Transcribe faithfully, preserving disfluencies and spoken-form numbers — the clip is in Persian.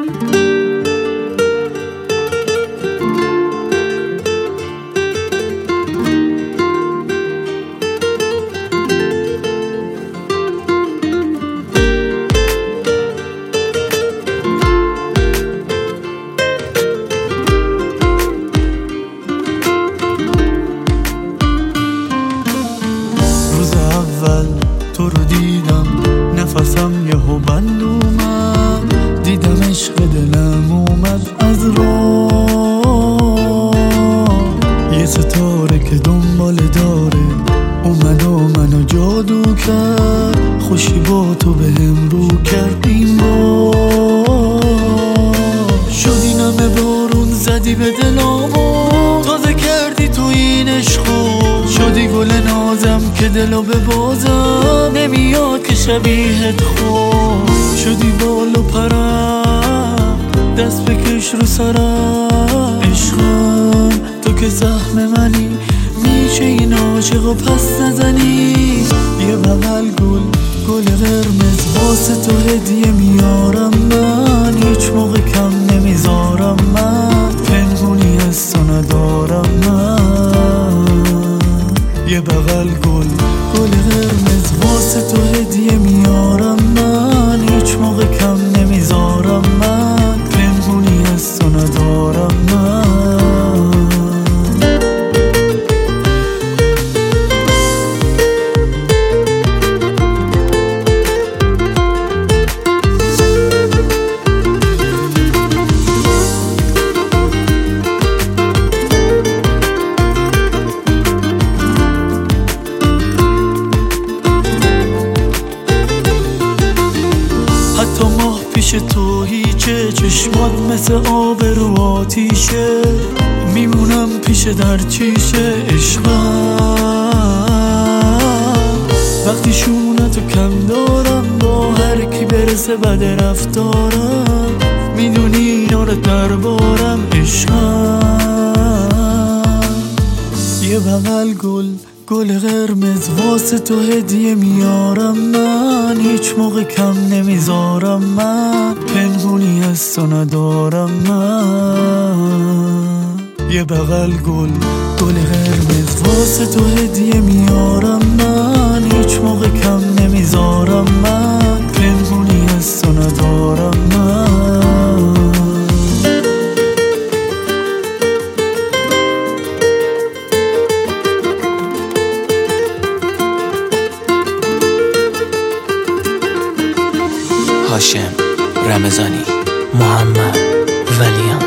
تو رو دیدم نفسم یهو بند اومد، دیدم عشق دلم اومد از راه. یه ستاره که دنبال داره اومد و منو جادو کرد، خوشی با تو بهم رو کرد این بار. شدی نمه بارون زدی به دلامو، تازه کردی تو این عشقو. شدی گل نازم که دلو ببازم، نمیاد که شبیهت خود. شدی بال و پرم دست بکش رو سرم، عشقم تو که سهم منی، میشه این عاشق و پس نزنی. یه بغل گل گل قرمز واسه تو هدیه میارم من، هیچ موقع کم نمیذارم من، پنهونی از تو ندارم من. یه بغل گل گل قرمز واسه تو هدیه میارم من، هیچ موقع کم نمیذارم من، پنهونی از تو ندارم من. حتی ماه پیش تو هیچه، چشمات مثل آب رو آتیشه، میمونم پیش در چیشه عشقم. وقتی شونتو کم دارم با هر کی برسه بد رفتارم، میدونی اینا رو دربارم عشقم. یه بغل گل گل قرمز واسه تو هدیه میارم من، هیچ موقع کم نمیذارم من، پنهونی از تو ندارم من. یه بغل گل گل قرمز واسه تو هدیه میارم من، هیچ موقع کم نمیذارم من، پنهونی از تو ندارم من. هاشم رمضانی، محمد ولیان.